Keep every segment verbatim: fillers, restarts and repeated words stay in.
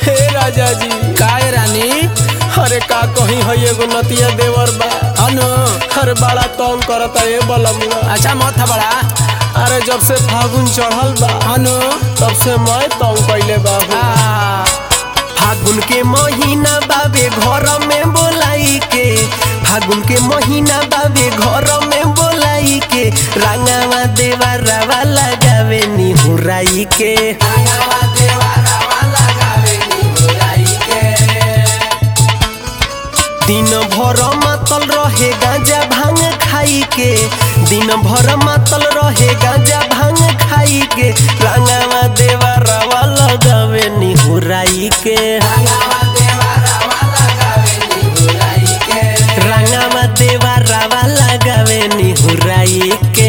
हे राजा जी काय रानी अरे का कहीं है एगो नतिया देवर बा अनु अरे बड़ा तंग करता ए बलमुआ। अच्छा मत था बड़ा अरे जब से फागुन चढ़ल बा अनु तब से मैं तंग कैले बाबू। फागुन के महीना बाबे घर में बोलाई के फागुन के महीना बाबे घर में बोलाई के रंगावा देवरवा लगावे निहुराई के दिन भर मातल रहे गांजा भांग खाई के दिन भर मातल रहे गांजा भांग खाई के रंगावा देवरवा लगावे निहुराई के रंगावा देवरवा लगावे निहुराई के।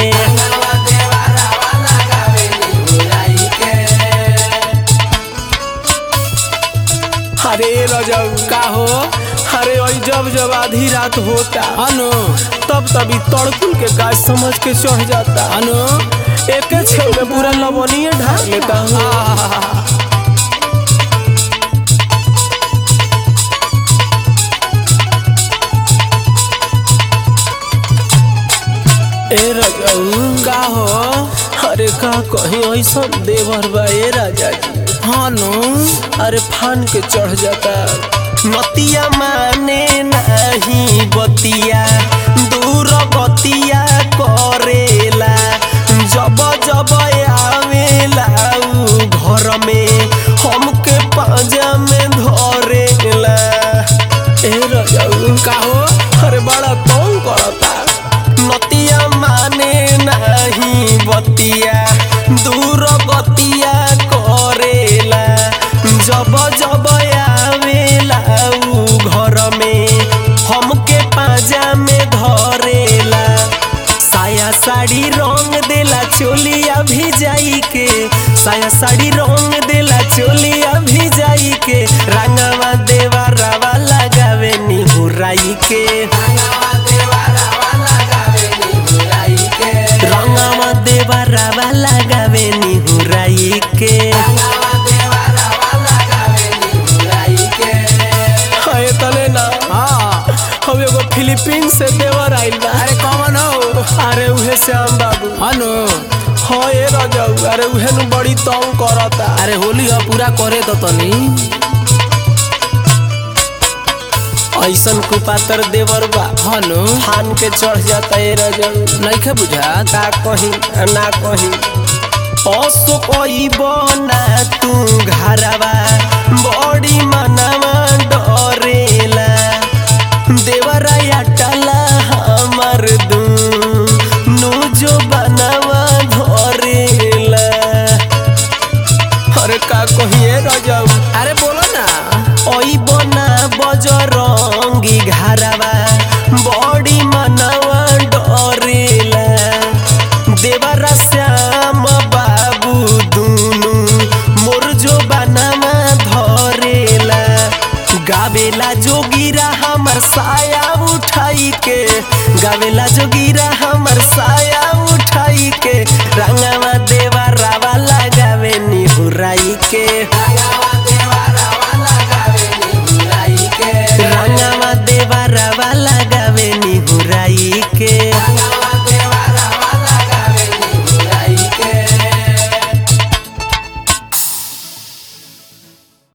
अरे रजब का हो अरे वही जब जब आधी रात होता अनु तब तभी तड़कुल के गाछ समझ के चढ़ जाता अनु एक छे में पूरा लवणीय ढाल लेता हूँ। ए रजाऊ का हो अरे का कहीं ऐसा देवर बा ए राजा जी अनु अरे फान के चढ़ जाता नतिया माने नहीं बतिया दूर बतिया करेला जब जब आवेला उ घर में हमके पाजा में धरेला। ए रजाऊ का हो अरे बड़ा तंग करता नतिया माने नहीं बतिया दूर बतिया करेला जब जब आवेला उ घर में हमके पाजा में धरेला साया साड़ी रंग देला चोलिया भिजाई के साया साड़ी रंग देला चोलिया भिजाई के रंगवा देवरवा लगावे निहुराई के रंगवा देवरवा लगावे निहुराई के। हाय तले ना हाँ हम एगो फिलीपीन से देवर आइल बा। अरे कौन हो अरे उहे श्याम बाबू अनु हाँ ए रजाऊ अरे उहे नु बड़ी तंग करता। अरे होली हो पूरा करे तो तनी ऐसन कुपातर देवर बा अनु फान के चढ़ जाता ए रजाऊ नइखे बुझात ना कहीं ना कहीं असो कोई बना तू घरवा बड़ी मनवा डरेला देवराया टला हमर दू नु जो बनवा धरेला। अरे का कहिए रजाऊ अरे बोलो ना ओई बना बजरंगी घरवा बड़ी मनवा डरेला देवरा श्याम बाबू दूनु मोर जो बनवा धरेला गावेला जोगिरा हमर साया उठाई के गावेला जोगिरा हमर साया उठाई के रंगवा देवरवा लगावे निहुराई के।